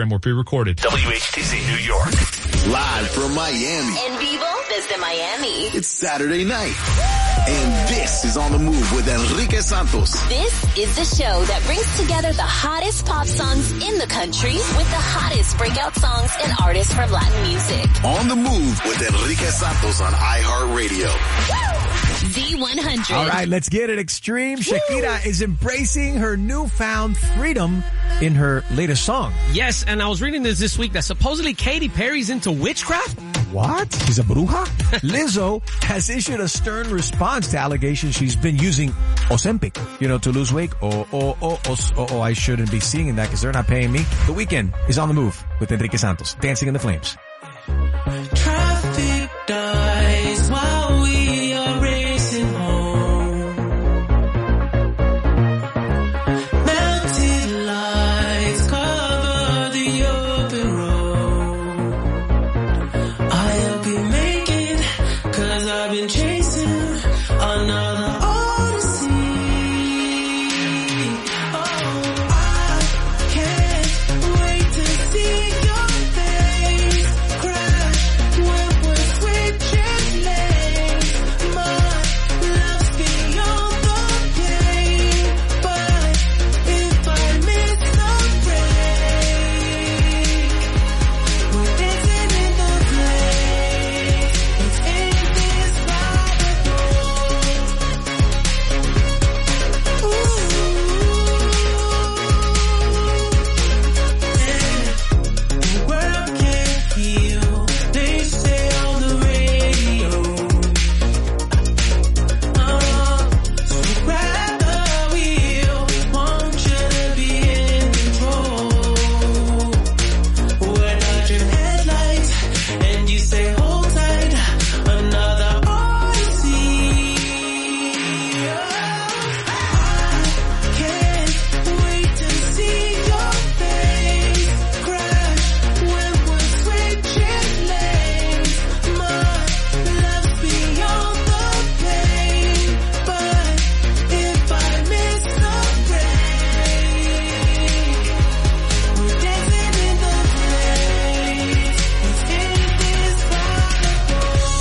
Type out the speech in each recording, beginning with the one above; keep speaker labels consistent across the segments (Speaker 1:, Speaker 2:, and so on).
Speaker 1: program were pre-recorded.
Speaker 2: WHTZ New York.
Speaker 3: Live from Miami.
Speaker 4: En vivo desde Miami.
Speaker 3: It's Saturday night. And this is On the Move with Enrique Santos.
Speaker 4: This is the show that brings together the hottest pop songs in the country with the hottest breakout songs and artists from Latin music.
Speaker 3: On the Move with Enrique Santos on iHeartRadio.
Speaker 4: Z100.
Speaker 5: All right, let's get it extreme. Shakira is embracing her newfound freedom in her latest song.
Speaker 6: Yes, and I was reading this week that supposedly Katy Perry's into witchcraft.
Speaker 5: What? She's a bruja? Lizzo has issued a stern response to allegations she's been using Ozempic, to lose weight. I shouldn't be singing that because they're not paying me. The Weeknd is On the Move with Enrique Santos, Dancing in the Flames.
Speaker 7: Traffic dies while we are racing home. Melted lights cover the open road. I'll be making, 'cause I've been chasing another odyssey. Oh, I can't wait to see your face crash when we're switching lanes. My love's beyond the pain, but if I miss the break, we're dancing in the place. It's indescribable. The world can't heal, they say on the radio. So grab the wheel, want you to be in control. We're not your headlights, and you say hold tight, another odyssey. I can't wait to see your face crash when we're switching lanes. My love's beyond the pain, but if I miss the break, we're dancing in the place. It's indescribable.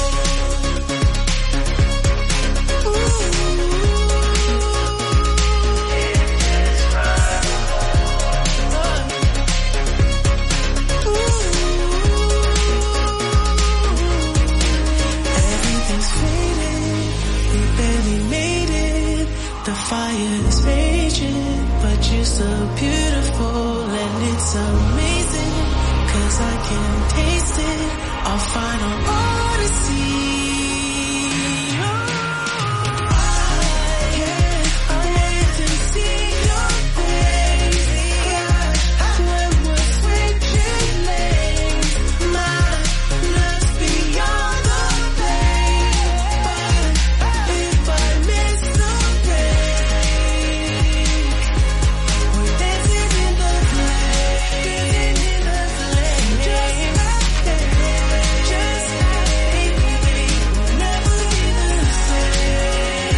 Speaker 7: Everything's fading, we barely made it. The fire is raging, but you're so beautiful and it's amazing. 'Cause I can taste it, our final odyssey. I can't wait to see your face crash when we're switching lanes. My love's beyond the pain, but if I miss the break, we're dancing in the flame, just like we'll never be the same.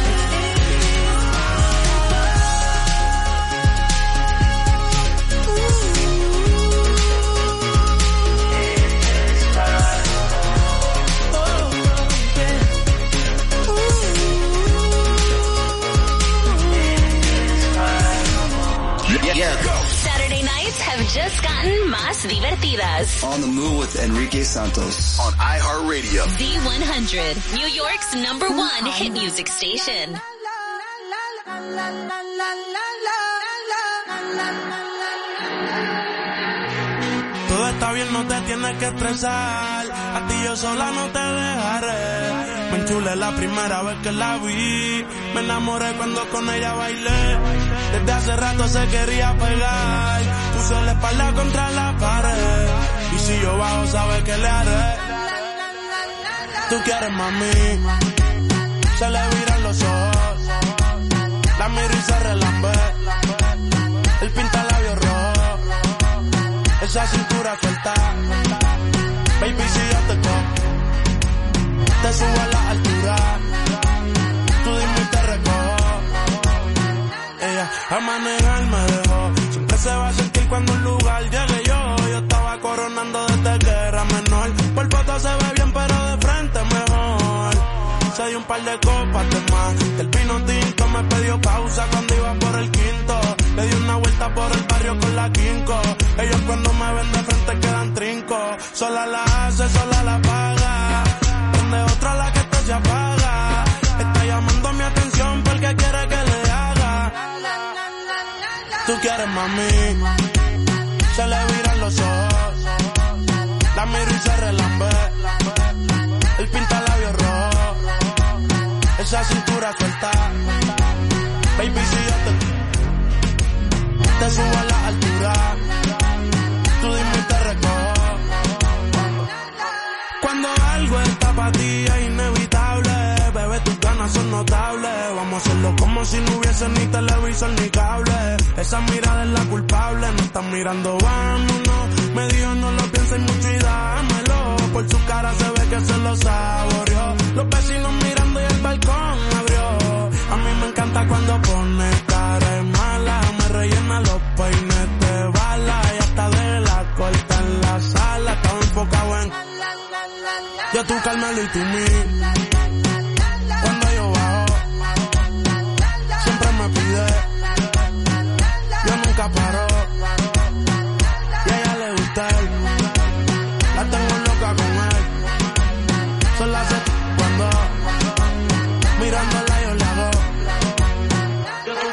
Speaker 4: Saturday nights have just gotten más divertidas.
Speaker 3: On the Move with Enrique Santos on iHeartRadio.
Speaker 4: Z100, New York's #1 hit music station.
Speaker 7: Todo está bien, no te tienes que estresar. A ti yo sola no te dejaré. Me enchulé la primera vez que la vi. Me enamoré cuando con ella bailé. Desde hace rato se quería pegar. Puso la espalda contra la pared. Y si yo bajo, sabes que le haré. Tú quieres, mami. Se le viran los ojos. La miro y se relambe. El pinta labios rojo. Esa cintura suelta. Baby, si yo te cojo, te subo a la altura. Tú dime y te recojo. Ella a manejar me dejó. Siempre se va a sentir cuando un lugar llegue yo. lado se ve bien, pero de frente mejor. Se dio un par de copas de más. Del vino tinto me pidió pausa cuando iba por el quinto. Le di una vuelta por el barrio con la quinco. Ellos cuando me ven de frente quedan trinco. Sola la hace, sola la paga. Donde otra la que esto se apaga. Está llamando mi atención porque quiere que le haga. Tú quieres, mami. Se le viran los ojos. La miro y se relambe. El pinta labios rojo. Esa cintura suelta. Baby, si yo te subo a la altura, tú dime y te recojo. Cuando algo está para ti es inevitable, bebé, tus ganas son notables. Vamos a hacerlo como si no hubiese ni televisor ni cable. Esa mirada es la culpable, no están mirando, vámonos. Me dijo no lo pienses mucho y dámelo. Por su cara se ve que se lo saboreó. Los vecinos mirando y el balcón abrió. A mí me encanta cuando pone cara de mala. Me rellena los peines de bala. Y hasta de la corta en la sala. Estaba enfocado en yo, tú, Carmelo y tú, mí. Cuando yo bajo siempre me pide. Yo nunca paro. Y a ella le gusta él. La tengo loca con él. Son las cuando mirándola yo le hago. Yo, tú,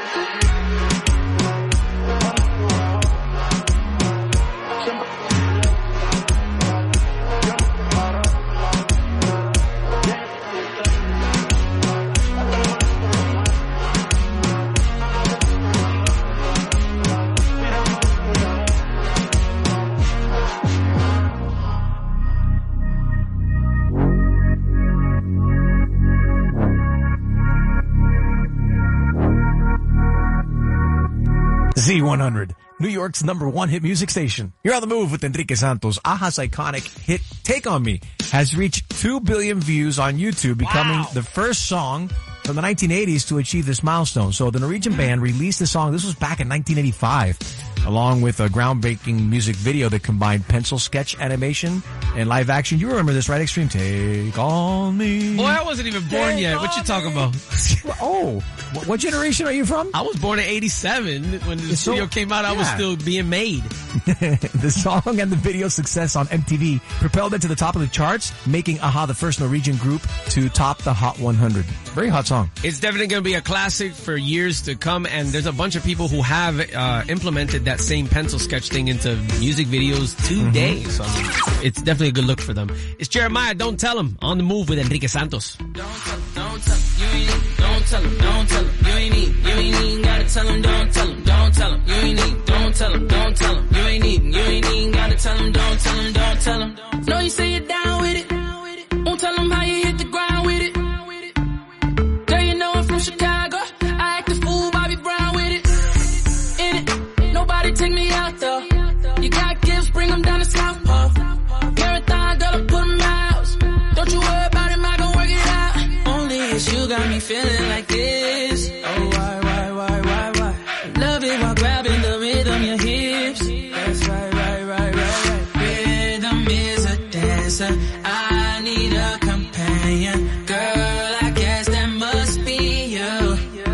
Speaker 5: Z100, New York's #1 hit music station. You're on the move with Enrique Santos. Aja's iconic hit Take On Me has reached 2 billion views on YouTube, becoming the first song from the 1980s to achieve this milestone. So the Norwegian band released the song, this was back in 1985, along with a groundbreaking music video that combined pencil sketch animation and live action. You remember this, right, Extreme? Take on me.
Speaker 6: Boy, I wasn't even born yet. What you talking about?
Speaker 5: Oh, what generation are you from?
Speaker 6: I was born in 87. When the video came out, I was still being made.
Speaker 5: The song and the video success on MTV propelled it to the top of the charts, making Aja the first Norwegian group to top the Hot 100. Very hot song.
Speaker 6: It's definitely going to be a classic for years to come, and there's a bunch of people who have implemented that same pencil sketch thing into music videos today. So it's definitely a good look for them. It's Jeremiah, Don't Tell Him, on the move with Enrique Santos.
Speaker 1: Don't tell him, you ain't need, don't tell him, don't tell him, you ain't even gotta tell him, don't tell him, don't tell him, you ain't need, don't tell him, don't tell him, you ain't even gotta tell him, don't tell him, don't tell him. No, you say you're down with it, won't tell him how you hit the ground with it. Girl, you know I'm from Chicago, I act a fool, Bobby Brown with it. In it, nobody take me out though. You got gifts, bring them down to Southpaw. Marathon, girl, I put them out. Don't you worry about it, I gon' work it out. Only it's you got me feeling like this. Oh, why? Love it while grabbing the rhythm, your hips. That's right. Rhythm is a dancer. I need a companion. Girl, I guess that must be you.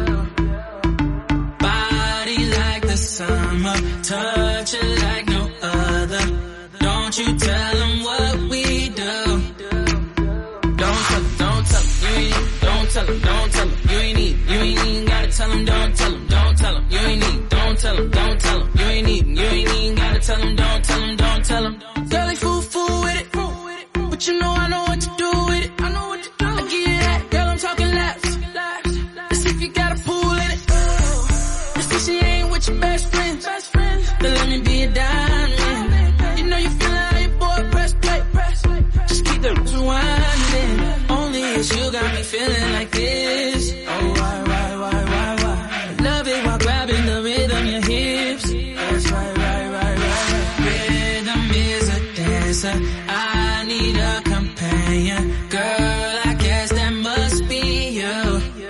Speaker 1: Body like the summer, touch it like no other. Don't you tell them what we do. Don't tell them, don't tell them, you ain't, don't tell them, don't tell them, you ain't even gotta tell them, don't tell them, don't tell them, you ain't need, don't tell them, don't tell them, you ain't even gotta tell them, don't tell them, don't tell them. Girl, they fool with it, but you know I know what to do with it. I give you that, girl, I'm talking laps. Let's see if you got a pool in it. Let's see she ain't with your best friends. Then let me be a diamond. You know you feeling how your boy press play. Just keep the rewinding. Only it's you got me feeling like this. Oh, why? Love it while grabbing the rhythm, your hips. That's right. Rhythm is a dancer. I need a companion. Girl, I guess that must be you.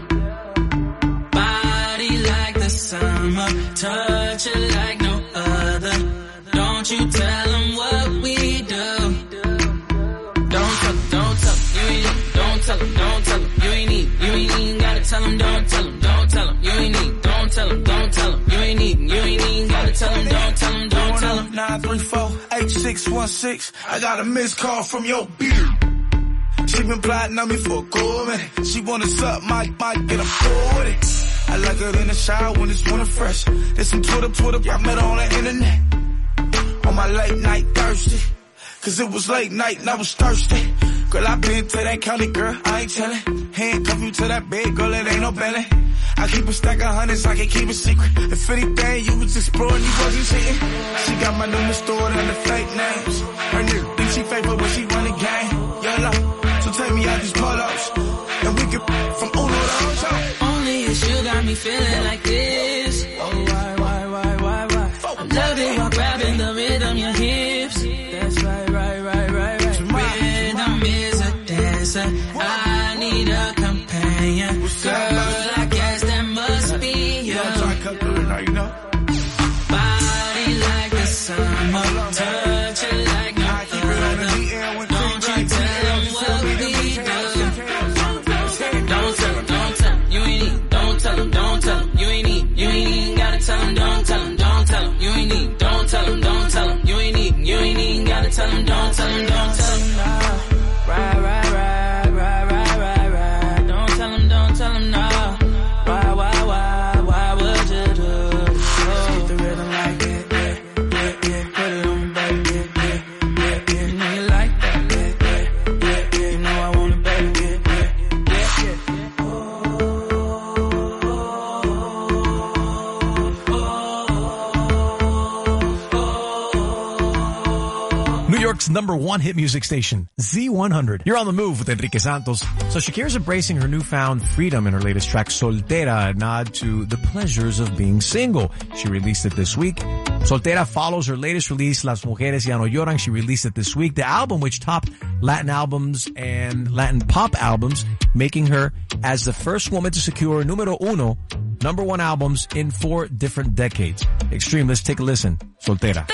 Speaker 1: Body like the summer, touch it like no other. Don't you tell them what we do.
Speaker 2: 616, I got a missed call from your beard. She been plotting on me for a cool minute. She wanna suck my get a floor with it. I like her in the shower when it's winter fresh. There's some Twitter, I met her on the internet. On my late night thirsty. Cause it was late night and I was thirsty. Girl, I been to that county, girl, I ain't tellin'. Handcuff you to that bed, girl, it ain't no belly. I keep a stack of hundreds, I can keep it secret. If anything, you was exploring, you wasn't cheating. She got my number stored under fake names. Her nigga think she fake, but when she run the game, yeah, no. So take me out these pull-ups, and we can from Uno to Ocho.
Speaker 1: Only you got me feeling like this. Oh, why? I love it while grabbing the rhythm, your hips. That's right. Rhythm is a dancer. I need a companion. Girl, I guess that must be you. Body like the summer, touch it like no other. Don't you tell them what we do. Don't tell them, you ain't need. Don't tell them, you ain't need. You ain't even gotta tell them, don't tell them. You ain't need. Don't tell them, you ain't need. You ain't even gotta tell them, don't tell them. Right. Don't tell them no. Why would you do it? Keep the rhythm like it, yeah. Put it on me, baby, yeah. You know you like that, yeah. You know I want it, baby,
Speaker 5: New York's #1 hit music station, Z100. You're on the move with Enrique Santos. So Shakira's embracing her newfound freedom in her latest track, Soltera, a nod to the pleasures of being single. She released it this week. Soltera follows her latest release, Las Mujeres Ya No Lloran. She released it this week. The album, which topped Latin albums and Latin pop albums, making her as the first woman to secure #1 albums in 4 different decades. Extreme, let's take a listen. Soltera.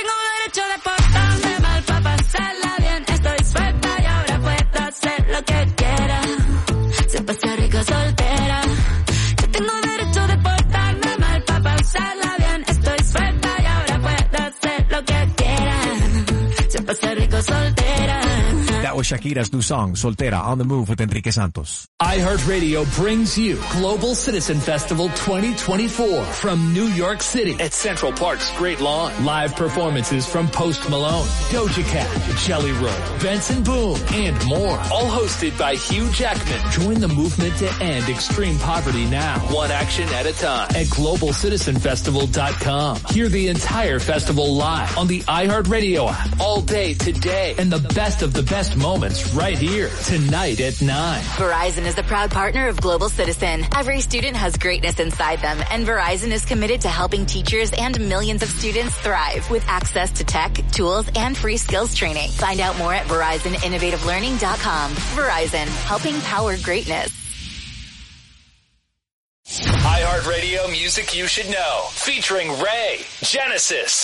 Speaker 8: Pasarla bien, estoy suelta y ahora puedo hacer lo que quiera. Se pasa rico soltera. Yo tengo derecho de portarme mal pa' pasarla bien. Estoy suelta y ahora puedo hacer lo que quiera. Se pasa rico soltera.
Speaker 5: That was Shakira's new song, Soltera, on the move with Enrique Santos.
Speaker 9: iHeartRadio brings you Global Citizen Festival 2024 from New York City at Central Park's Great Lawn. Live performances from Post Malone, Doja Cat, Jelly Roll, Benson Boone, and more. All hosted by Hugh Jackman. Join the movement to end extreme poverty now. One action at a time at GlobalCitizenFestival.com. Hear the entire festival live on the iHeartRadio app all day today. And the best of the best moments right here tonight at 9.
Speaker 10: Verizon is a proud partner of Global Citizen. Every student has greatness inside them, and Verizon is committed to helping teachers and millions of students thrive with access to tech, tools, and free skills training. Find out more at VerizonInnovativeLearning.com. Verizon, helping power greatness.
Speaker 9: iHeartRadio Music You Should Know, featuring Ray, Genesis.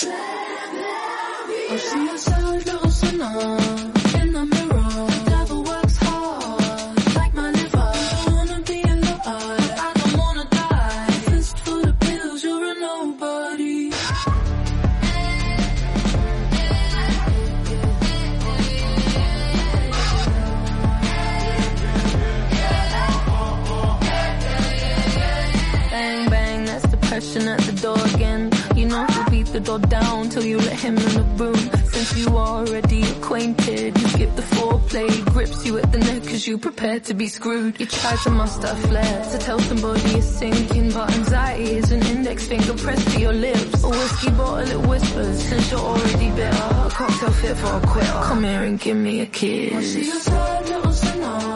Speaker 8: At the door again, you know he'll beat the door down till you let him in the room. Since you already acquainted, you skip the foreplay, grips you at the neck cause you prepared to be screwed. You try to muster flair to tell somebody you're sinking, but anxiety is an index finger pressed to your lips. A whiskey bottle it whispers, since you're already bitter, a cocktail fit for a quitter. Come here and give me a kiss. I see your sad little sinner.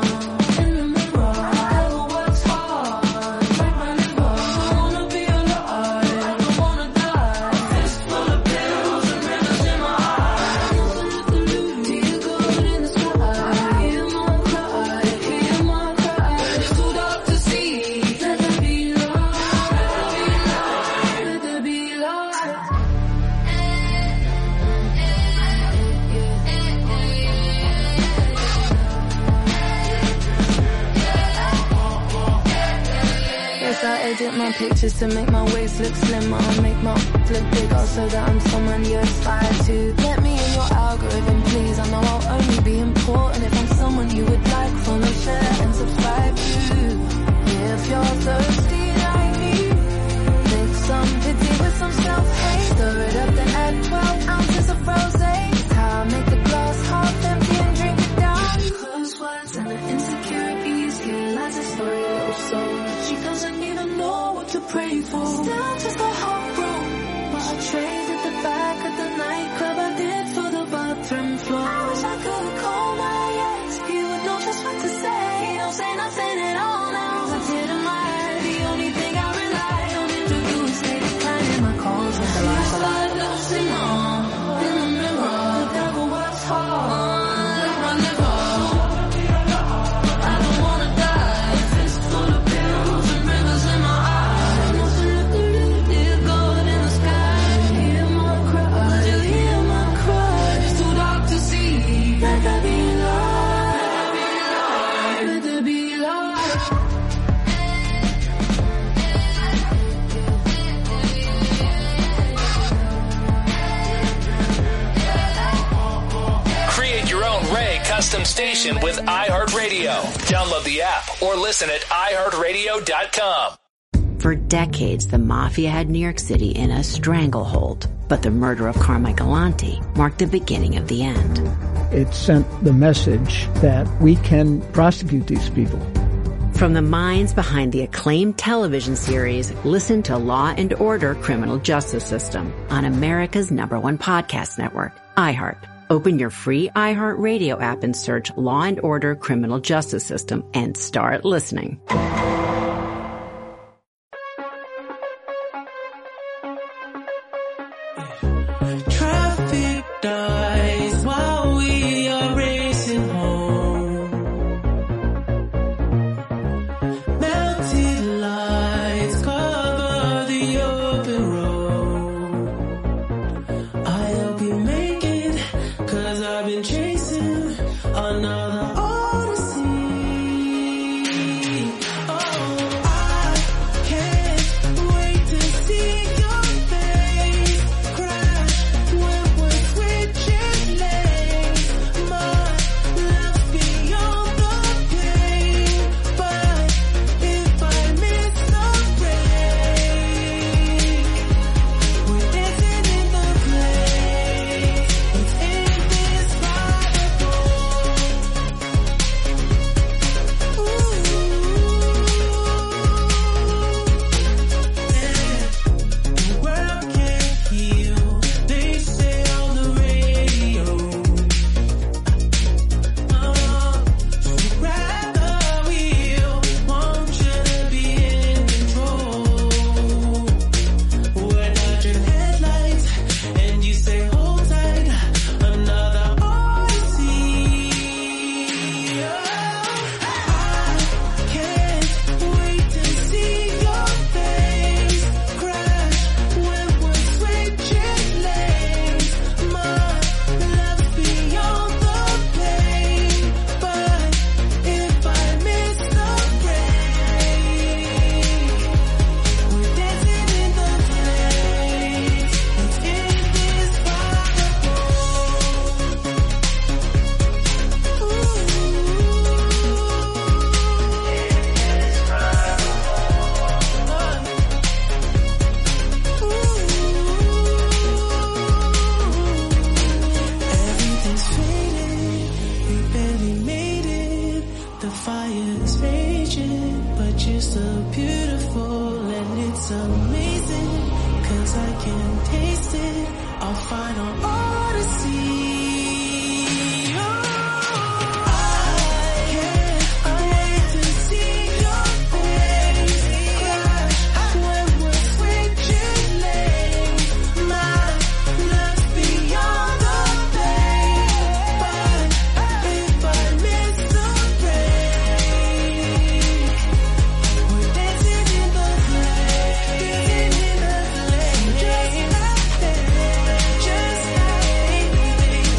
Speaker 8: Edit my pictures to make my waist look slimmer, make my look bigger so that I'm someone you aspire to. Let me in your your algorithm, please. I know I'll only be important if I'm someone you would like, follow, share, and subscribe to. If you're thirsty like me, mix some pity with some self-hate. Stir it up, then add 12 ounces of rosé. How I make the glass half empty and drink it down. Close words and the insecurities. Here lies a story, little soul. She doesn't even know what to pray for. Still just a hot room, but I traded the back of the nightclub I did for the bathroom floor. I wish I could call my ex. He would know just what to say. He don't say nothing at all now. I didn't lie. The only thing I rely on him to do is stay declining my calls with the lies. Like losing on in the mirror. The devil works hard with my liver. I don't wanna die. Fistful of pills and rivers in my eyes. There's gold in the sky. Hear my cry. Still hear my cry. It's too dark to see. Let there be light. Let there be light.
Speaker 9: Create your own Ray custom station with iHeartRadio. Download the app or listen at iHeartRadio.com.
Speaker 11: For decades, the mafia had New York City in a stranglehold, but the murder of Carmine Galante marked the beginning of the end.
Speaker 12: It sent the message that we can prosecute these people.
Speaker 11: From the minds behind the acclaimed television series, listen to Law and Order: Criminal Justice System on America's #1 podcast network, iHeart. Open your free iHeart Radio app and search Law and Order: Criminal Justice System and start listening.
Speaker 1: Traffic dies while we are racing home. Melted lights cover the open road. I hope you make it, 'cause I've been chasing another odyssey. Oh, I can't wait to see your face crash when we're switching lanes. My love's beyond the pain, but if I miss the break, we're dancing in the place. It's indescribable. The world can't heal, they say on the radio. So grab the wheel, want you to be in control. We're dodging headlights, and you say hold tight, another odyssey. I can't wait to see your face crash when we're switching lanes. My love's beyond the pain, but if I miss the break, we're dancing in the place. It's indescribable. Everything's fading, we barely made it. The fire's raging, but you're so beautiful and it's amazing. 'Cause I can taste it, our final odyssey. Oh, I can't wait to see your face crash when we're switching lanes. My love's beyond the pain, but if I miss the break, we're dancing in the place. Just like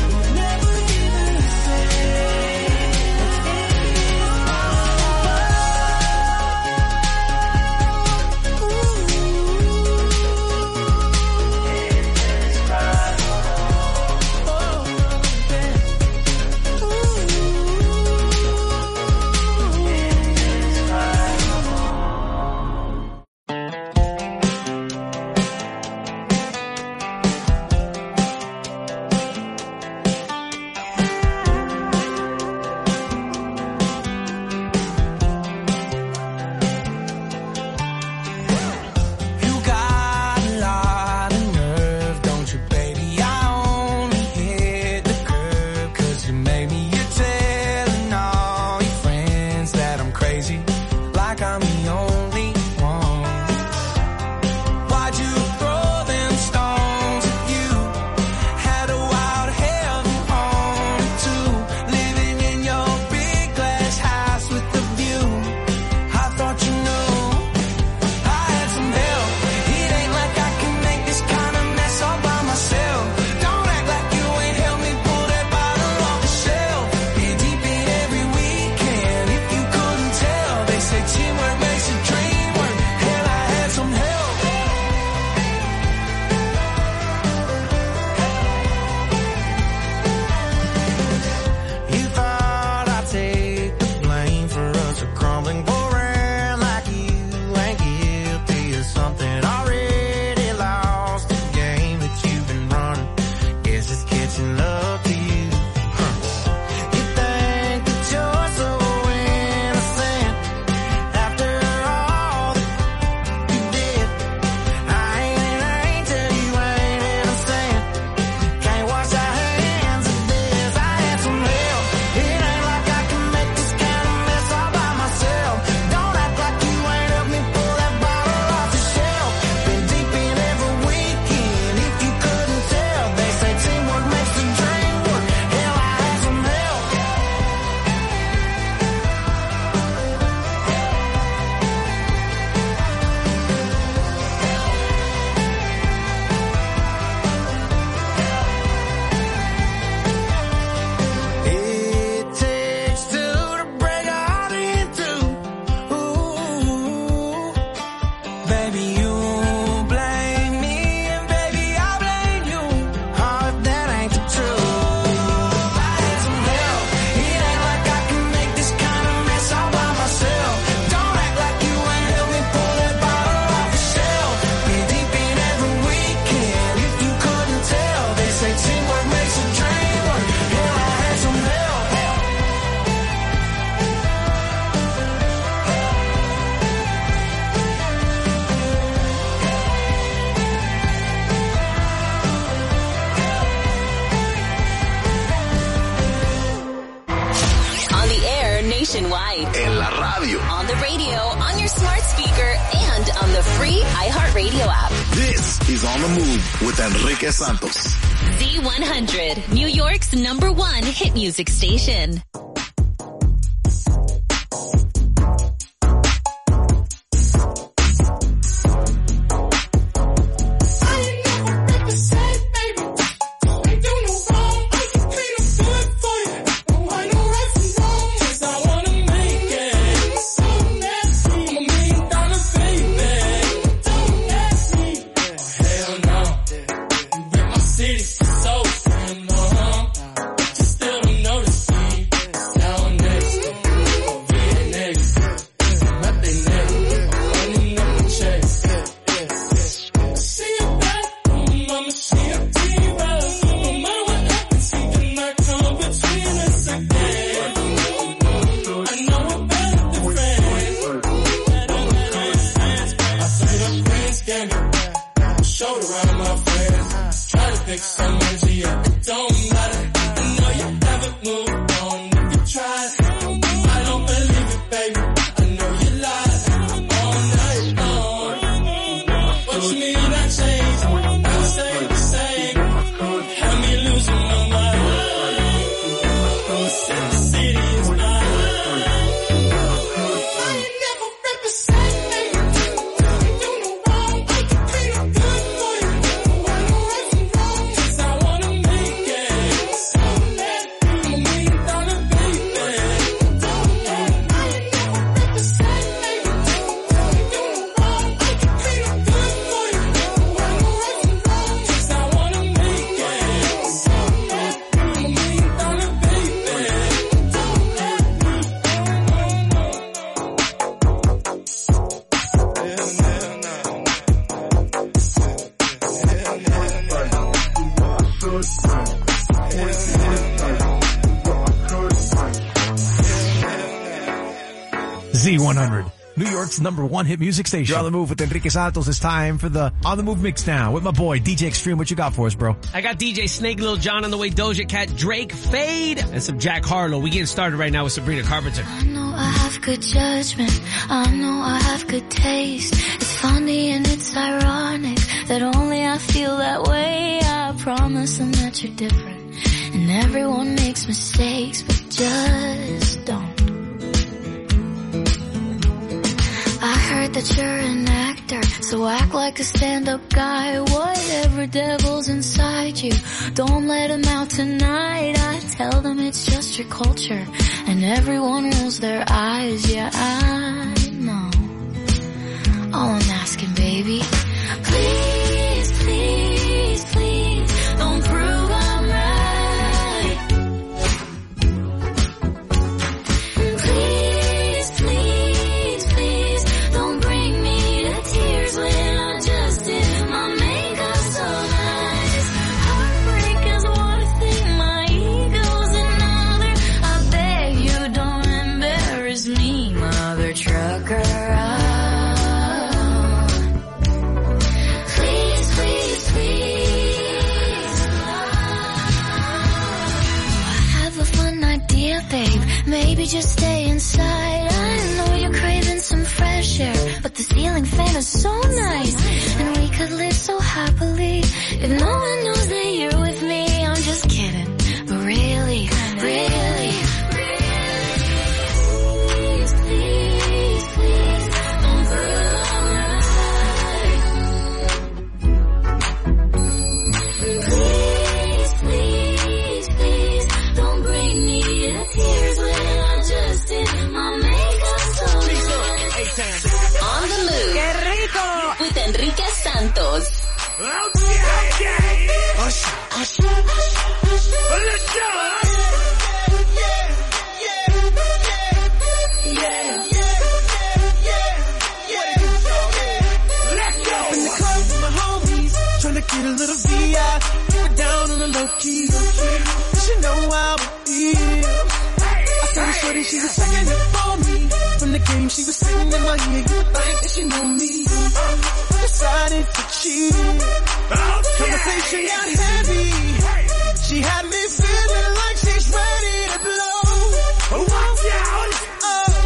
Speaker 4: nationwide.
Speaker 3: En la radio.
Speaker 4: On the radio, on your smart speaker, and on the free iHeartRadio app.
Speaker 3: This is On the Move with Enrique Santos.
Speaker 4: Z100, New York's #1 hit music station.
Speaker 5: Z100, New York's #1 hit music station. You're on the move with Enrique Santos. It's time for the On the Move mix now with my boy, DJ Extreme. What you got for us, bro?
Speaker 6: I got DJ Snake, Lil Jon on the way, Doja Cat, Drake, Fade, and some Jack Harlow. We getting started right now with Sabrina Carpenter.
Speaker 8: I know I have good judgment. I know I have good taste. It's funny and it's ironic that only I feel that way. I promise them that you're different. And everyone makes mistakes, but just don't. I heard that you're an actor, so act like a stand-up guy. Whatever devil's inside you, don't let him out tonight. I tell them it's just your culture, and everyone rolls their eyes. Yeah, I know. All I'm asking, baby, please, please, please, don't prove I'm right. Please, please, please, don't bring me to tears when I just did my makeup so nice. Heartbreak is one thing, my ego's another. I beg you don't embarrass me, mother trucker. Babe, maybe just stay inside. I know you're craving some fresh air, but the ceiling fan is so nice, and we could live so happily if no one knows that you're with me. I'm just kidding, but really, really, please, please, please, don't prove I'm right. Please, please, please, don't bring me tears when I just did my makeup so nice.
Speaker 4: On the Move. ¡Qué rico! With Enrique Santos.
Speaker 13: Trying to get a little VI, we're down on the low key. She know how it feels. I saw the shorty, she was singing it for me. From the game, she was singing in my ear. You would think that she knew me. Decided to cheat. Conversation got heavy. She had me feeling like she's ready to blow. Watch out!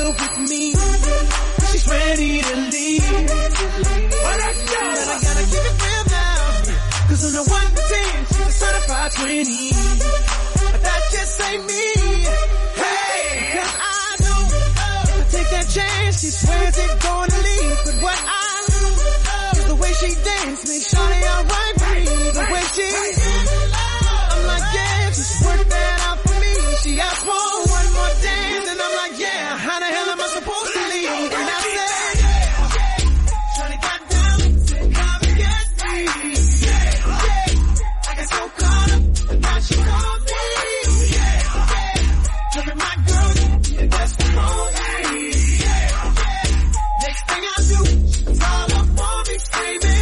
Speaker 13: here with me. She's ready to leave. But I gotta keep it real now. Cause on the 1 to 10, she's a certified 20. But that just ain't me. Hey, cause I know if I take that chance, she swears it's gonna leave. But what I love is the way she dance, make shawty alright with me. The way she, I'm like, yeah, just work that out for me. She asked for one more dance, and I'm like, yeah, how the hell am I supposed to leave? And I said, shawty got down, come and get me. I got so caught up, and now she called me. Look at my girl, and that's the moment. Next thing I do, it's all up on me, screaming.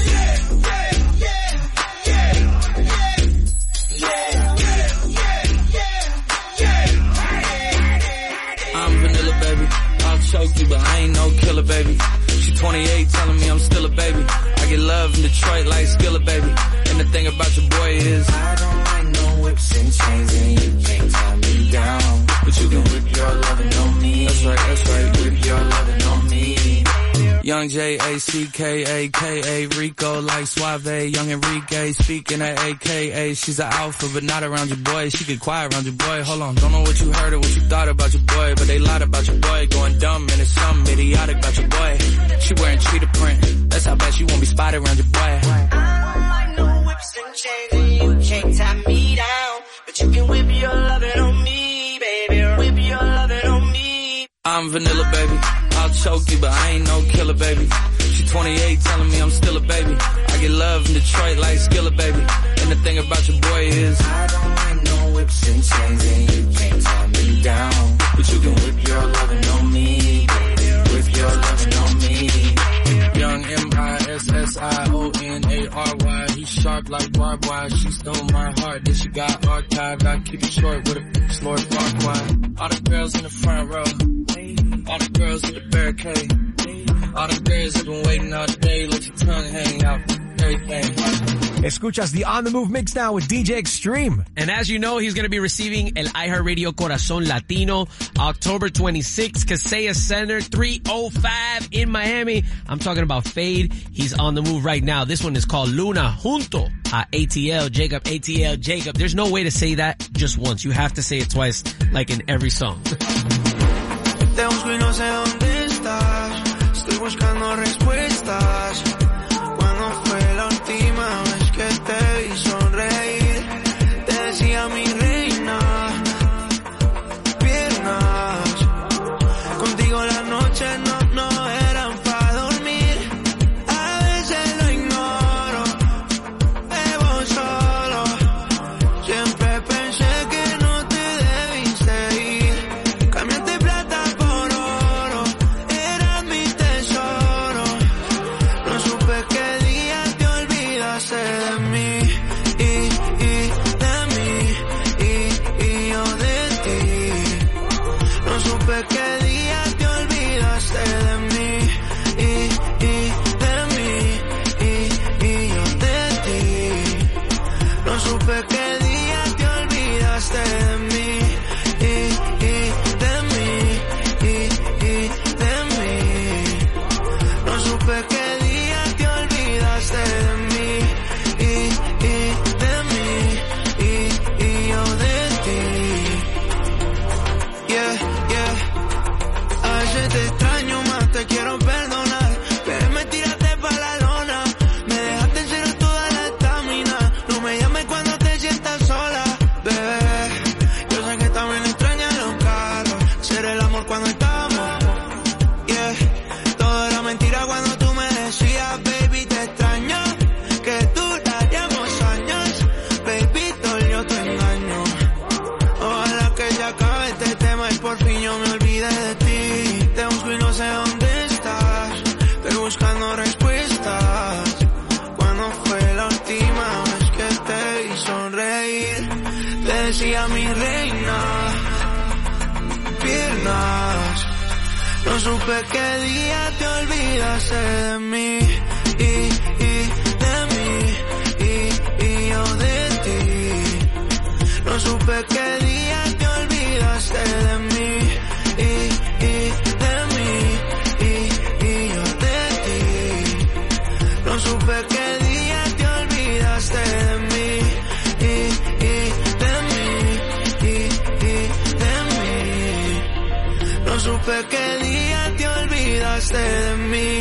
Speaker 1: I'm vanilla, baby. I'll choke you, but I ain't no killer, baby. She 28, telling me I'm still a baby. I get love in Detroit like Skillet, baby. And the thing about your boy is I don't like no whips and chains, and you can't tie me down. But you can whip your lovin' on me. That's right, whip your lovin' on me. Young J-A-C-K-A-K-A, Rico like Suave, Young Enrique, speaking at AKA. She's an alpha, but not around your boy. She get quiet around your boy. Hold on, don't know what you heard or what you thought about your boy, but they lied about your boy. Going dumb, and it's something idiotic about your boy. She wearing cheetah print, that's how bad she won't be spotted around your boy.
Speaker 13: I don't like no whips and chains, and you can't tie me down. But you can whip your lovin' on me, baby. Whip your lovin' on me.
Speaker 1: I'm vanilla, baby. I'll choke you, but I ain't no killer, baby. She 28, telling me I'm still a baby. I get love in Detroit like Skillet, baby. And the thing about your boy is I don't like no whips and chains, and you can't tie me down. But you can whip your lovin' on me, baby. Whip your lovin' on me. Young M-I-S-S-I-O-N-A-R-Y. He's sharp like barbed wire. She stole my heart, then she got archived. I keep it short with a slow walk wide. All the girls in the front row, all the girls with the barricade, all the girls have been waiting all day. Let your tongue hang out, everything.
Speaker 5: Escuchas the On the Move mix now with DJ Extreme.
Speaker 6: And as you know, he's going to be receiving El iHeartRadio Corazon Latino October 26th, Kaseya Center, 305 in Miami. I'm talking about Fade. He's on the move right now. This one is called Luna Junto a ATL Jacob, ATL Jacob. There's no way to say that just once. You have to say it twice, like in every song.
Speaker 13: Te busco y no sé dónde estás. Estoy buscando respuestas. ¿Cuándo fue la última vez que te vi sonreír? Te decía mi reina, piernas. Contigo las noches no eran para dormir. A veces lo ignoro, bebo solo. Siempre pensé que no te debiste ir. Cambiaste plata por oro, eras mi tesoro. No supe qué día te olvidaste de mí y de mí y yo de ti. No supe qué día te olvidaste de mí y de mí y yo de ti. No supe qué día te olvidaste de mí y de mí y de mí. No supe qué día te olvidaste de mí y de mí y yo de ti. Yeah. A veces te extraño más, te quiero perdonar, pero me tiraste pa' la lona. Me dejaste en cero toda la estamina. No me llames cuando te sientas sola, bebé. Yo sé que también extrañas los carros, ser el amor cuando estábamos. Yeah. Todo era mentira cuando tú me decías, baby, te extraño, que duraríamos años. Baby, dolió tu engaño. Ojalá que ya acabe este tema y por fin yo me olvide de ti. Te busco y no sé dónde estás. Estoy buscando respuestas. ¿Cuándo fue la última vez que te vi sonreír? Te decía mi reina, piernas. No supe qué día te olvidaste de mí y de mí y yo de ti. No supe qué día te olvidaste de mí y de No supe qué día te olvidaste de mí, de mí. No supe qué día te olvidaste de mí,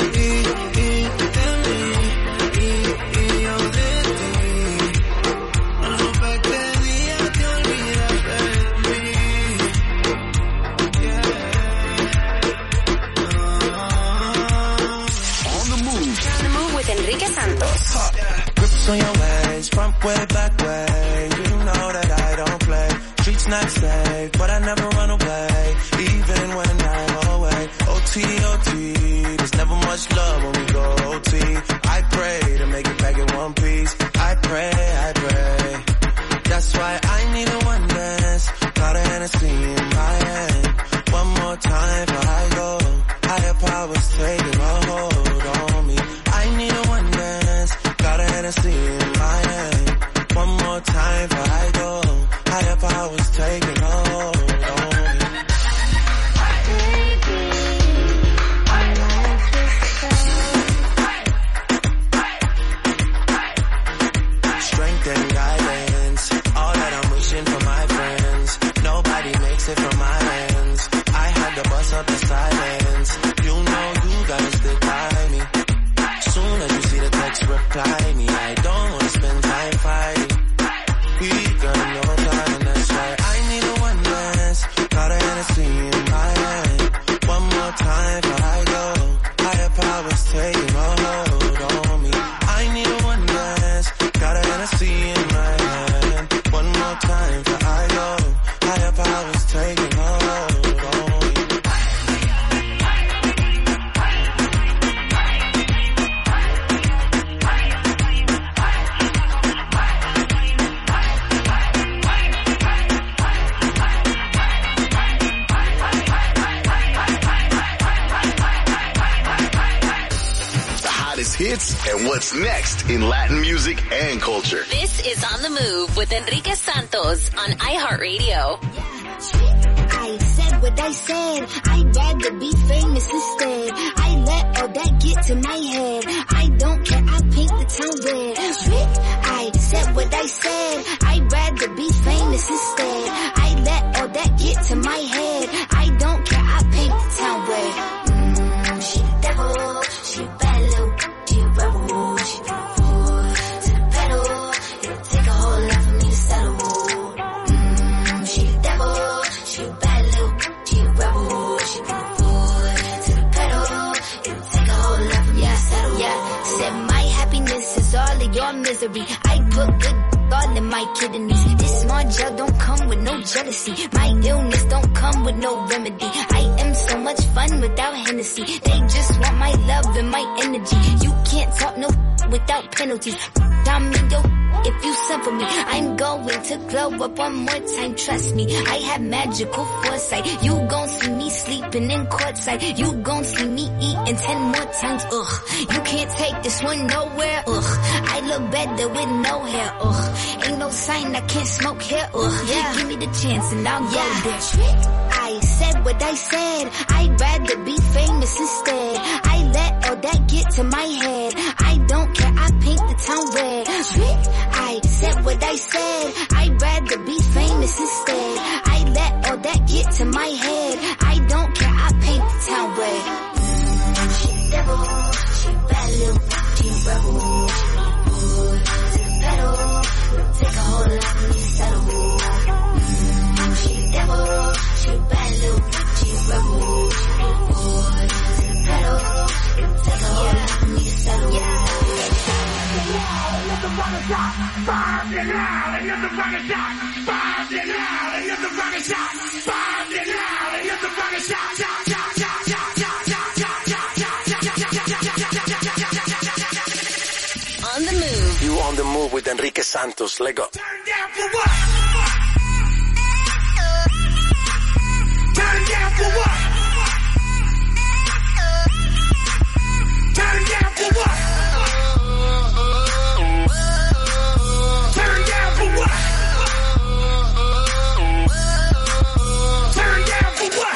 Speaker 4: Enrique Santos.
Speaker 7: Grips on your ways, front way, back way. You know that I don't play. Streets not safe, but I never run away, even when I'm away. OT, OT, there's never much love when we go OT. I pray to make it back in one piece. I pray. That's why I need a one dance. Got a Hennessy in my hand. One more time before I go. Higher powers taking a hold on me. I need a one dance. Got a Hennessy in my hand. One more time before I go. Higher powers taking a hold on me. Strength and guidance. All that I'm wishing for my friends. Nobody makes it from my hands. I had to bust up the silence. You know you gotta stick by me. Soon as you see the text, reply me. I don't wanna spend time fighting. We got no time, and that's why I need a one dance. Got a Hennessy in my hand. One more time before I go. Higher powers taking a hold on me. I need a one dance. Got a Hennessy in my hand. One more time before I go. Higher powers taking a hold on me.
Speaker 3: Hits and what's next in Latin music and culture.
Speaker 4: This is On the Move with Enrique Santos on iHeartRadio.
Speaker 14: I said what I said. I'd rather be famous instead. I let all that get to my head. I don't care, I paint the town red. I said what I said. I'd rather be famous instead. I let all that get to my head. I don't care, I paint the town red. She the devil, she bad little, she a rebel, she beautiful to the pedal. It'll take a whole lot for me to settle. She the devil, she a bad little, she a rebel, she beautiful to the pedal. It'll take a whole lot for me to settle. Yeah, said my happiness is all of your misery. I put good all in my kidneys. This small gel don't come with no jealousy. My illness don't come with no remedy. I am so much fun without Hennessy. They just want my love and my energy. You can't talk no without penalties. I'm in your if you send for me. I'm going to glow up one more time, trust me. I have magical foresight. You gon' see me sleeping in courtside. You gon' see me eating 10 more times. Ugh, you can't take this one nowhere. Ugh, I look better with no hair. Ugh, ain't no sign I can't smoke here. Ugh, yeah. Give me the chance and I'll go there. I said what I said. I'd rather be famous instead. I let all that get to my head. I don't care, I paint the town red. I said what I said. I'd rather be famous instead. I let all that get to my head. I don't care, I paint the town red. She the devil, she bad little, she rebel, she to the pedal. It'll take a whole lot for me to settle. She the devil, she bad little, she rebel, she to the pedal. It'll take a whole lot for me to settle. Let the rocket shot, five it out, and let the rocket shot, five it out, and let the rocket shot, five it out, and let the rocket shot, shot, shot, shot, shot, shot, shot, shot, shot.
Speaker 4: On the Move.
Speaker 7: You on the move with Enrique Santos. Let go.
Speaker 13: Turn down for what? Turn down for what? Turn down for what? Turn down for what? Turn down for what?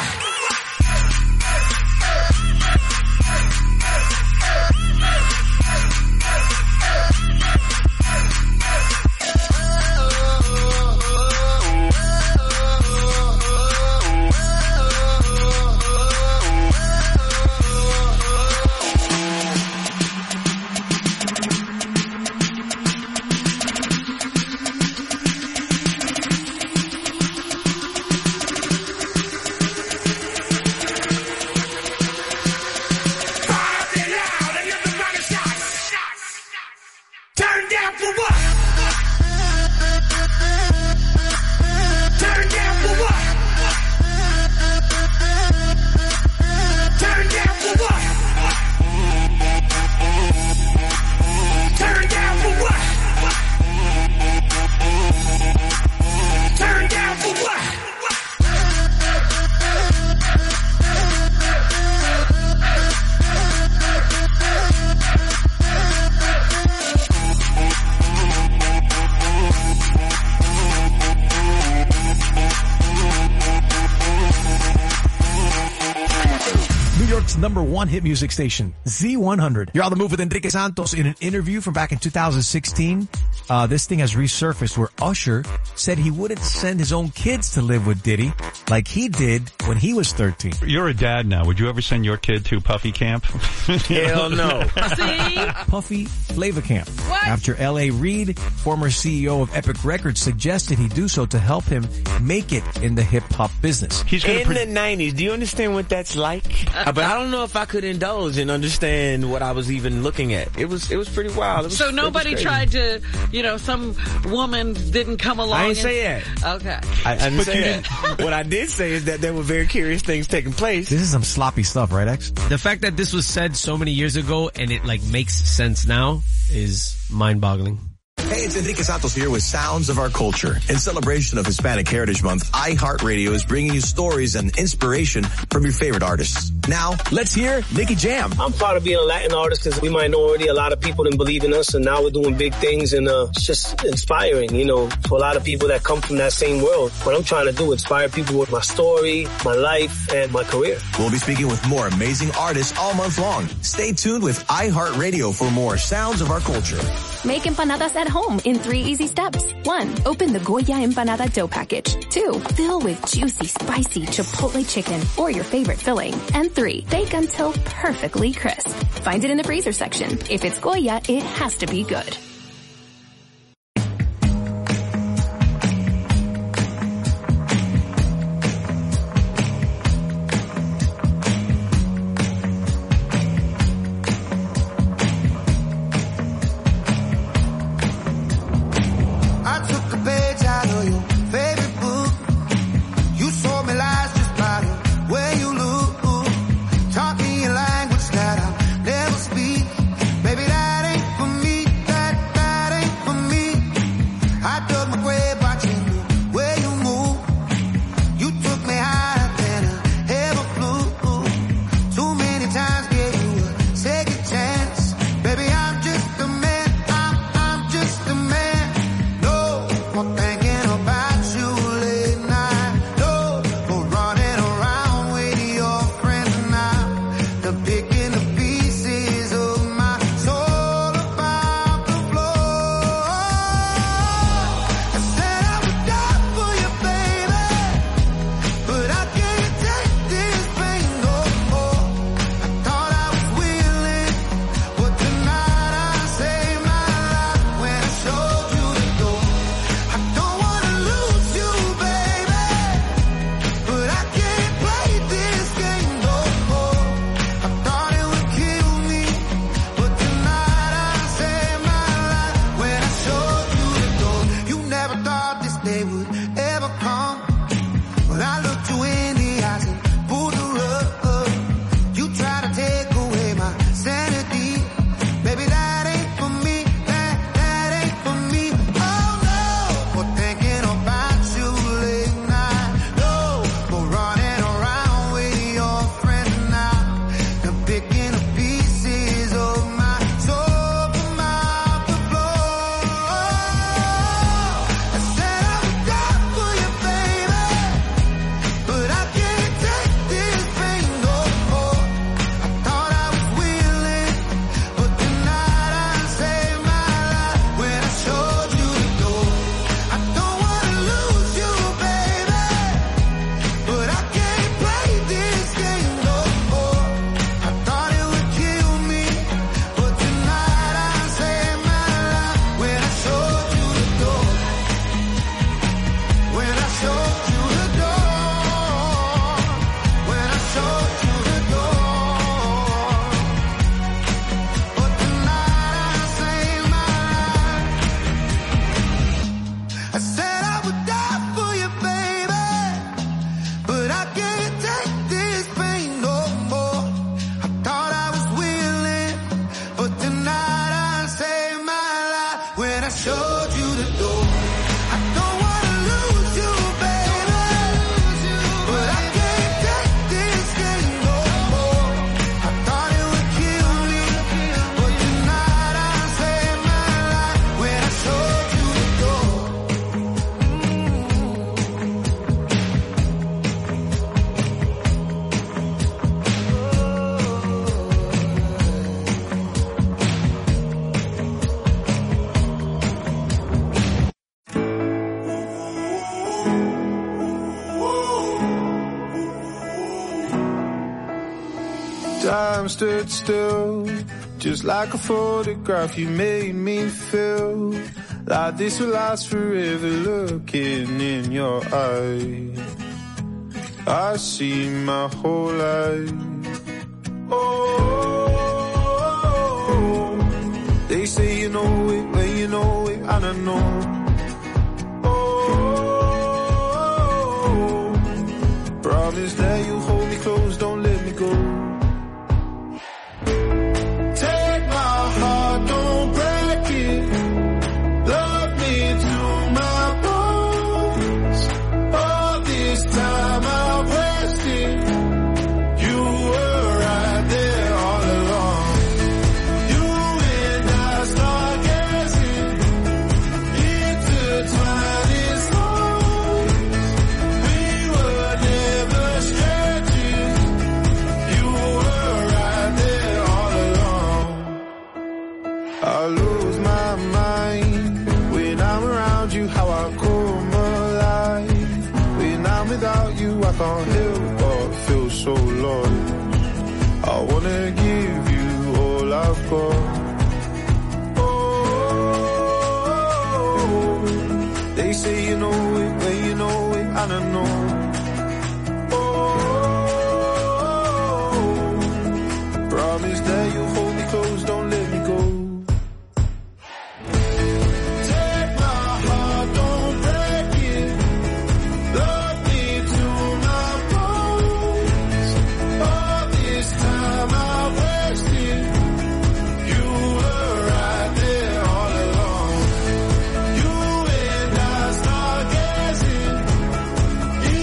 Speaker 5: #1 hit music station, Z100. You're on the move with Enrique Santos. In an interview from back in 2016, this thing has resurfaced where Usher said he wouldn't send his own kids to live with Diddy like he did when he was 13.
Speaker 15: You're a dad now. Would you ever send your kid to Puffy Camp?
Speaker 16: Hell no.
Speaker 17: See?
Speaker 5: Puffy Flavor Camp.
Speaker 17: What?
Speaker 5: After L.A. Reid, former CEO of Epic Records, suggested he do so to help him make it in the hip-hop business.
Speaker 16: In the 90s, do you understand what that's like? But I don't know if I could indulge and understand what I was even looking at. It was pretty wild.
Speaker 17: So nobody tried to, some woman didn't come along.
Speaker 16: I didn't say that.
Speaker 17: Okay.
Speaker 16: I didn't say that. What I did say is that there were very curious things taking place.
Speaker 5: This is some sloppy stuff, right, X?
Speaker 6: The fact that this was said so many years ago and it makes sense now is mind-boggling.
Speaker 3: Hey, it's Enrique Santos here with Sounds of Our Culture. In celebration of Hispanic Heritage Month, iHeartRadio is bringing you stories and inspiration from your favorite artists. Now, let's hear Nicky Jam.
Speaker 18: I'm proud of being a Latin artist because we minority. A lot of people didn't believe in us, and now we're doing big things, and it's just inspiring, for a lot of people that come from that same world. What I'm trying to do, inspire people with my story, my life, and my career.
Speaker 3: We'll be speaking with more amazing artists all month long. Stay tuned with iHeartRadio for more Sounds of Our Culture.
Speaker 19: Make empanadas at home in 3 easy steps. 1. Open the Goya Empanada dough package. 2. Fill with juicy, spicy Chipotle chicken or your favorite filling. And 3. Bake until perfectly crisp. Find it in the freezer section. If it's Goya, it has to be good.
Speaker 20: time stood still, just like a photograph. You made me feel like this will last forever. Looking in your eyes, I see my whole life. Oh, they say you know it when you know it, and I know. Oh, promise that you hold me close, don't let me go. Take my heart, don't break it. Love me to my bones. All this time I've wasted. You were right there all along. You and I start guessing, intertwined in stories. We were never strangers. You were right there all along. I lose my mind when I'm around you, how I come alive. When I'm without you, I can't help but feel so lost. I wanna give you all I've got. Oh, they say you know it when you know it, and I know. Oh, promise that you'll hold me close, don't let me go. Take my heart, don't break it. Love me to my bones. All this time I've wasted. You were right there all along. You and I start guessing,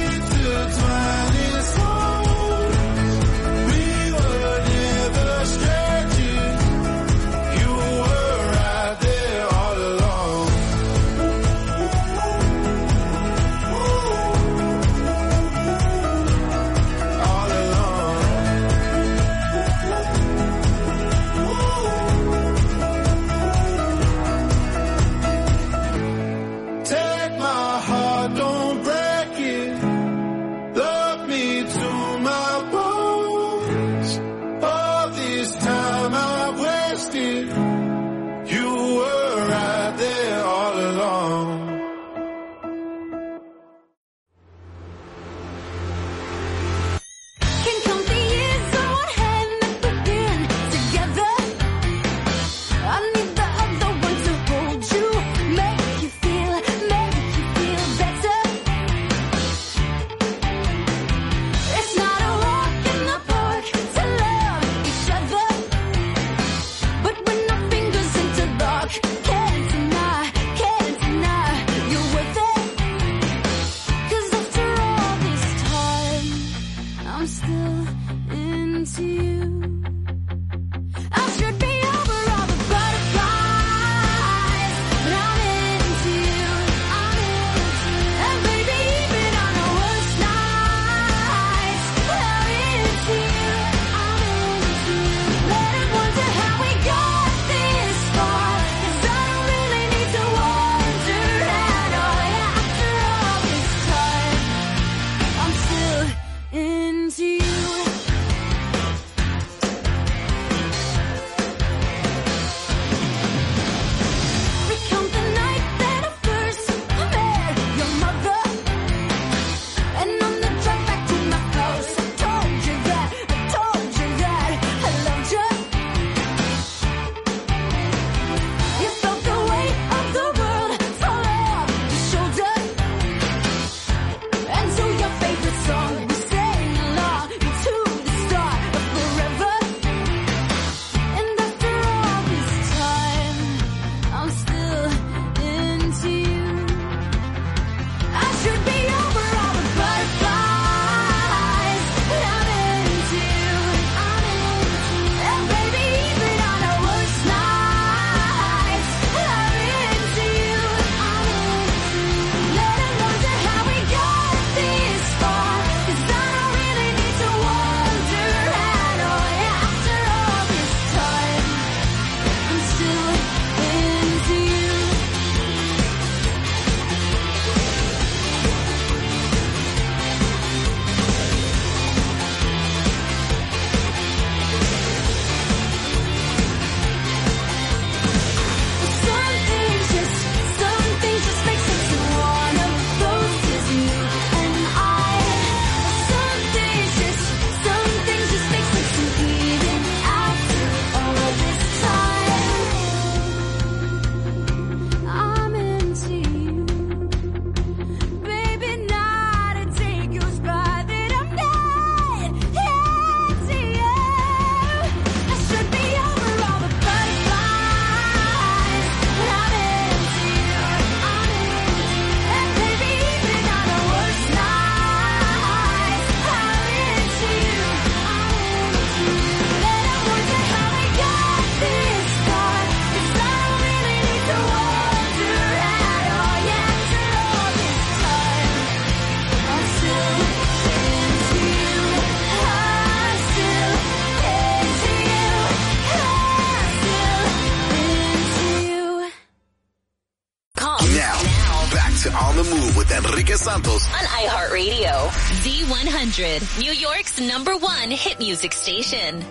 Speaker 3: with Enrique Santos.
Speaker 4: On iHeartRadio, Z100, New York's #1 hit music station.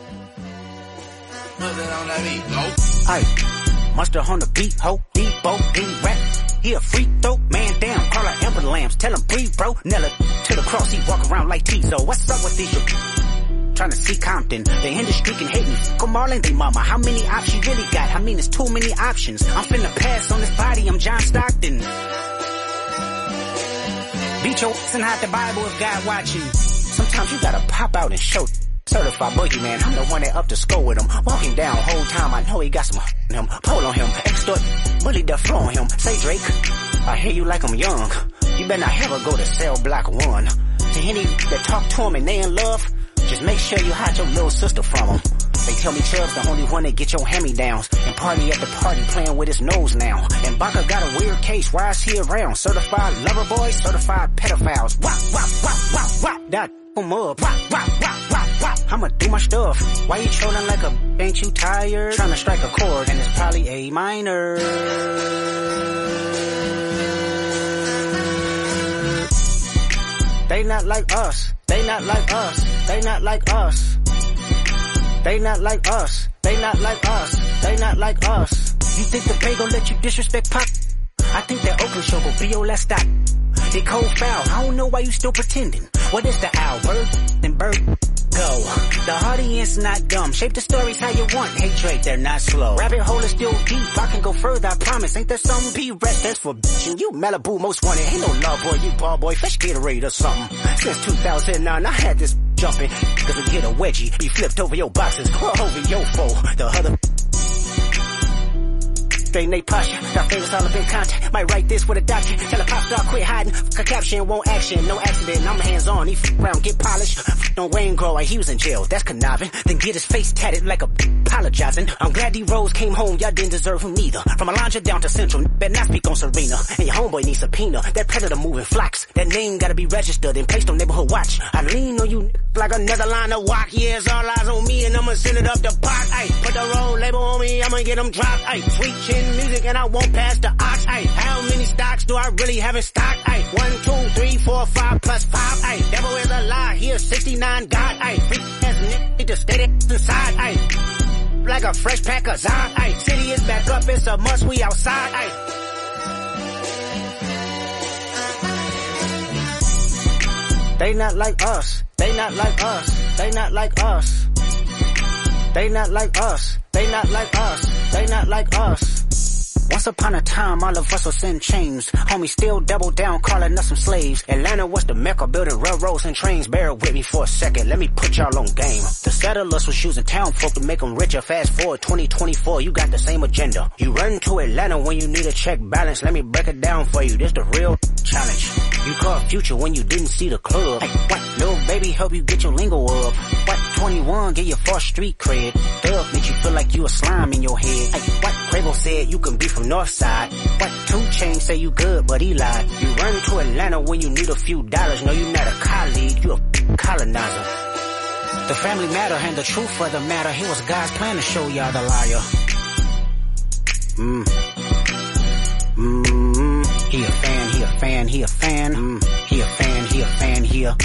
Speaker 21: Aye, mustard on the beat, ho, Debo, D-Rap. He a freak throw, man down, call her Amber Lambs. Tell him breathe, bro, Nella to the cross, he walk around like Tizo. What's up with these? Trying to see Compton, the industry can hate me. Come Marlon, they mama, how many options you really got? I mean, it's too many options. I'm finna pass on this body, I'm John Stockton. Beat your ass and hide the Bible if God watching. Sometimes you gotta pop out and show. Certified boogeyman, I'm the one that up to score with him. Walking down whole time, I know he got some on him. Pull on him, extort, bully the flow on him. Say Drake, I hear you like I'm young. You better not ever go to cell block 1. To any that talk to him and they in love, just make sure you hide your little sister from him. They tell me Chubb's the only one that get your hand-me-downs. And party at the party playing with his nose now. And Baca got a weird case, why is he around? Certified lover boys, certified pedophiles. Wop, wop, wop, wop, wop. That him up. Wop, wop, wop, wop, wop. I'ma do my stuff. Why you trolling like a ain't you tired? Trying to strike a chord and it's probably A minor. They not like us. They not like us. They not like us. They not like us. They not like us. They not like us. You think the Bay gon' let you disrespect Pop? I think that Oakland show gon' be your last stop. They cold foul. I don't know why you still pretending. What is the owl? Bird? Then bird. Go. The audience not dumb. Shape the stories how you want. Hey Drake, they're not slow. Rabbit hole is still deep. I can go further, I promise. Ain't there some P-Rest that's for bitchin'? You Malibu most wanted. Ain't no love boy, you ball boy. Fresh Gatorade or something. Since 2009, I had this jumping. Cause we get a wedgie. Be flipped over your boxes. Or over your foe. The other straighten they posture. Got favorites all up in contact. Might write this with a doctor. Tell a pop star quit hiding. A caption, won't action. No accident. I'm hands on. He around, get polished. No Wayne Grow. He was in jail. That's conniving. Then get his face tatted like a apologizing. I'm glad D-Rose came home. Y'all didn't deserve him neither. From Alondra down to Central. Better not speak on Serena. And your homeboy needs subpoena. That predator moving flocks. That name gotta be registered and placed on neighborhood watch. I lean on you like another line of walk. Yeah, it's all eyes on me and I'ma send it up the pot. Ay, put the road label on me. I'ma get them dropped. Ay, sweet chin music and I won't pass the ox. Ay, how many stocks do I really have in stock? Ay, 1, 2, 3, 4, 5 plus 5. Ay, devil is a lie. Here 69 God. Ay, freak ass nigga need to stay that inside. Ay, like a fresh pack of Zod. Ay, city is back up. It's a must. We outside. Ay. They not like us. They not like us. They not like us. They not like us. They not like us. They not like us. Once upon a time, all of us was in chains. Homie still double down, calling us some slaves. Atlanta was the mecca, building railroads and trains. Bear with me for a second, let me put y'all on game. The settlers was using town folk to make them richer. Fast forward 2024, you got the same agenda. You run to Atlanta when you need a check balance. Let me break it down for you, this the real challenge. You call Future when you didn't see the club. Hey, what? Little baby help you get your lingo up. What? 21 get your 4th street cred. Thug make you feel like you a slime in your head. Hey, what? Quavo said you can be from Northside. What? 2 Chainz say you good, but he lied. You run to Atlanta when you need a few dollars. No, you not a colleague, you a colonizer. The family matter and the truth of the matter. Here was God's plan to show y'all the liar. He a fan, he a fan, he a fan. He a fan, he a fan, he a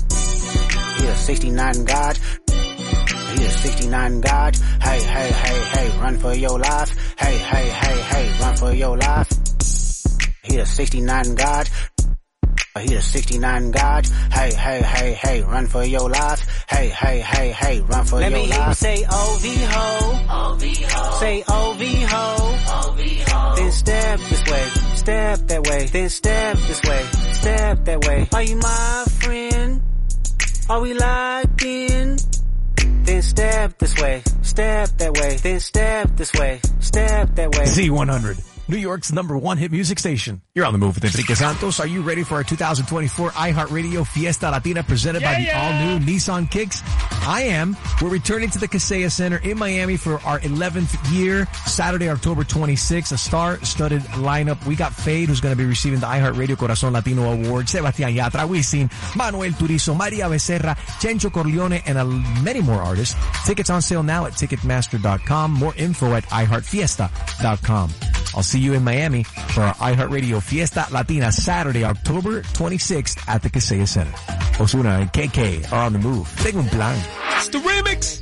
Speaker 21: 69 God. He a 69 God. Hey, hey, hey, hey, run for your life. Hey, hey, hey, hey, run for your life. He a 69 God. He a 69 God. Hey, hey, hey, hey, run for your life. Hey, hey, hey, hey, run for your life. Let me hear you say OV-ho. OV-ho. Say OV-ho. OV-ho. Then step this way. Step that way. Then step this way. Step that way. Are you my friend? Are we locked in? Then step this way. Step that way. Then step this way. Step that way.
Speaker 5: Z100. New York's #1 hit music station. You're on the move with Enrique Santos. Are you ready for our 2024 iHeartRadio Fiesta Latina presented by the all-new Nissan Kicks? I am. We're returning to the Kaseya Center in Miami for our 11th year, Saturday, October 26th, a star-studded lineup. We got Fade, who's going to be receiving the iHeartRadio Corazon Latino Award, Sebastián Yatra, Wisin, Manuel Turizo, Maria Becerra, Chencho Corleone, and many more artists. Tickets on sale now at Ticketmaster.com. More info at iHeartFiesta.com. I'll see you in Miami for our iHeartRadio Fiesta Latina Saturday, October 26th at the Kaseya Center. Ozuna and KK are on the move. Tengo un plan.
Speaker 6: It's the remix.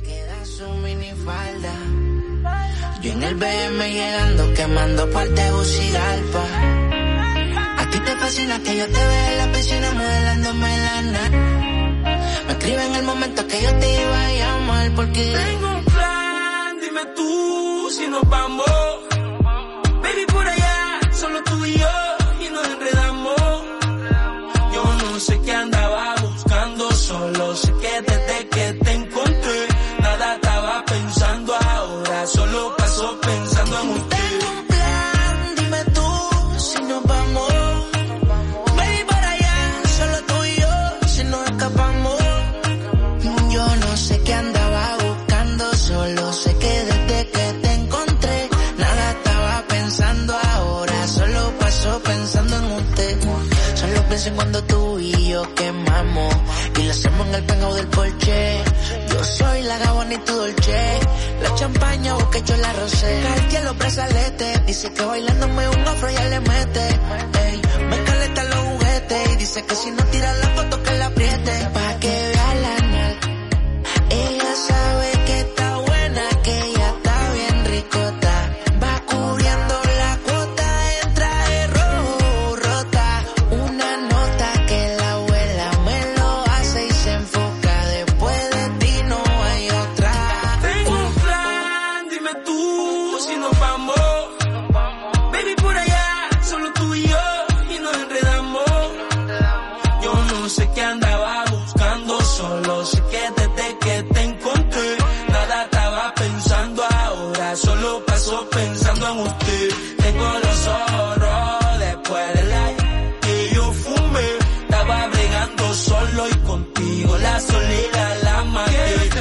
Speaker 1: Yo en el BM llegando, quemando par de Tegucigalpa. A ti te fascina que yo te vea en la piscina modelándome la nada. Me escribe en el momento que yo te iba a llamar porque tengo un plan, dime tú si nos vamos. Baby, por allá, solo tú y yo, y nos enredamos. Yo no sé qué andaba buscando, solo sé que desde que te encontré, nada estaba pensando ahora, solo paso pensando en usted. Tengo un plan, dime tú si nos vamos. Baby, para allá, solo tú y yo, si nos escapamos. Yo no sé qué andaba buscando, solo sé que desde que te encontré, nada estaba pensando ahora, solo paso pensando en usted. Solo pienso en cuando tú y yo quemamos y lo hacemos en el penthouse del Porsche. Yo soy la Gabbana y tu Dolce, la champaña busqué yo la rosé. Cartier los brazaletes, dice que bailándome un afro ya le mete. Ey, me caleta los juguetes y dice que si no tira la foto que la apriete. Pa' que vea la nal, ella sabe que está buena, que ella está bien ricota. Va cubriendo la cuota en traje rojo rota. Una nota que la abuela me lo hace y se enfoca. Después de ti no hay otra. Tengo un plan, dime tú si nos vamos. Baby, por allá, solo tú y yo, y nos enredamos. Yo no sé qué andaba buscando, solo sé que desde que te encontré, nada estaba pensando ahora, solo paso pensando en usted. Tengo los ojos rojos después del aire que yo fumé, estaba bregando solo y contigo la soledad la maté.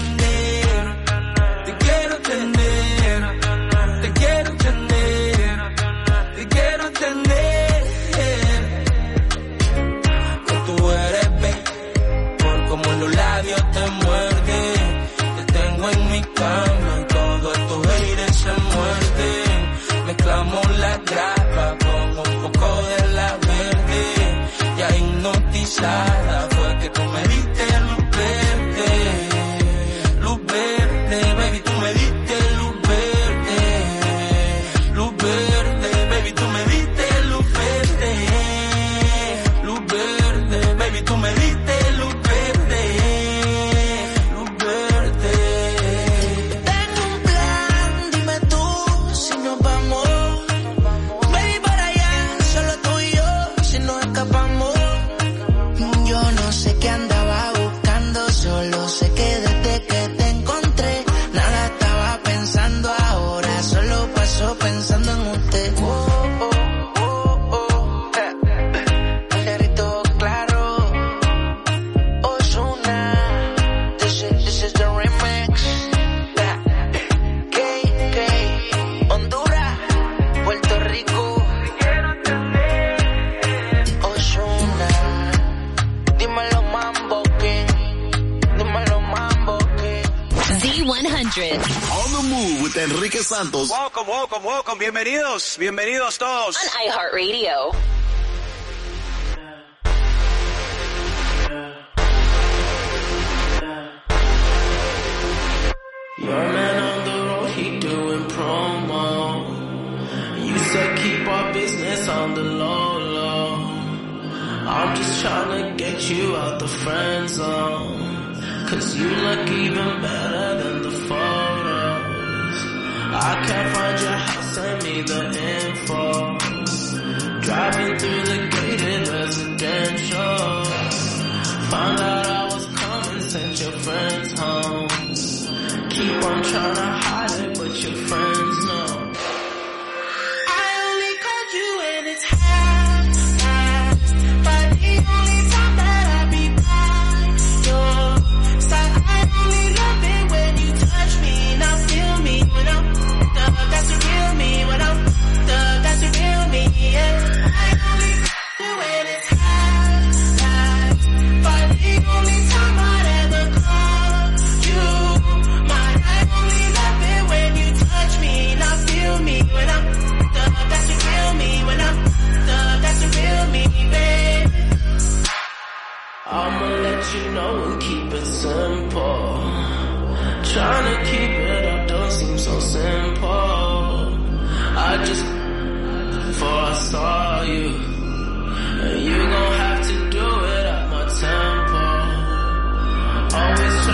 Speaker 1: Te quiero tener, te quiero tener, te quiero tener. Que tú eres baby, por como los labios te muerden. Te tengo en mi cama y todos estos haters se muerden. Mezclamos la grapa con un poco de la verde. Ya hipnotizada fue que tú me diste luz verde. Luz verde, baby, tú me diste luz verde. Luz verde, baby, tú me diste luz verde. Luz verde, baby, tú me diste luz verde. Luz verde. Tengo un plan, dime tú si nos vamos. Baby, para allá, solo tú y yo, si nos escapamos. Yo no sé qué andaba buscando, solo sé que desde que te encontré, nada estaba pensando ahora, solo paso pensando en usted. Cerrito claro, Ozuna, this is the remix. KK, Honduras, Puerto Rico, Ozuna. Dímelo Mambo King, dímelo Mambo King.
Speaker 4: Z100.
Speaker 3: On the move with Enrique Santos.
Speaker 2: Welcome, welcome, welcome. Bienvenidos, bienvenidos todos.
Speaker 4: On iHeartRadio.
Speaker 1: Your man on the road, he doing promo. You said keep our business on the low, low. I'm just trying to get you out the friend zone. Cause you look even better than the photos. I can't find your house, send me the info. Driving through the gated residential. Found out I was coming, sent your friends home. Keep on trying to hide it, but your friends know. I only called you when it's half, but the only time that I be by your side, I only love it when you touch me, now feel me when I'm that's the real me. Trying to keep it up don't seem so simple. I just, before I saw you, and you gon' have